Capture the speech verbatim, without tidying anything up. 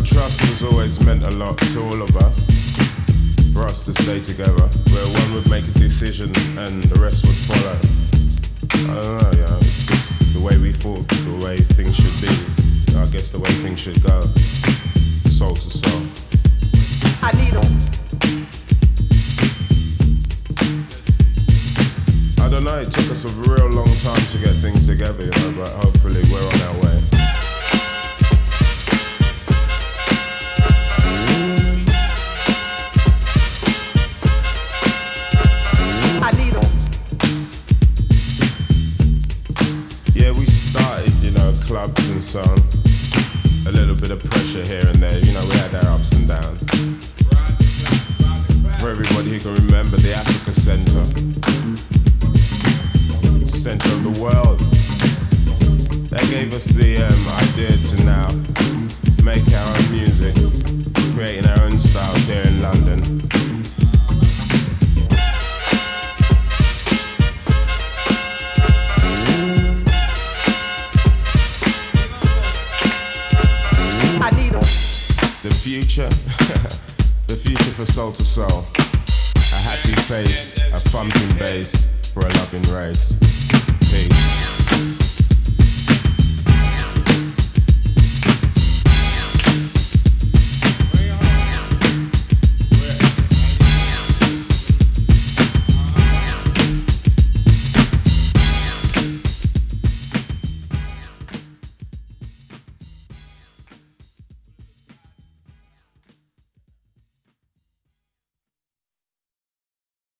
trust has always meant a lot to all of us. For us to stay together, where one would make a decision and the rest would follow. I don't know, yeah. The way we thought, the way things should be. I guess the way things should go. Soul to soul. I need them. I don't know, it took us a real long time to get things together, you know, but hopefully we're on our way. I need them. Yeah, we started, you know, clubs and so on. A little bit of pressure here and there, you know, we had our ups and downs. For everybody who can remember the Africa Center, center of the world, that gave us the um, idea to now make our own music, creating our own styles here in London. I need them. The future, the future for Soul to Soul. A happy face, a thumping bass for a loving race. Peace.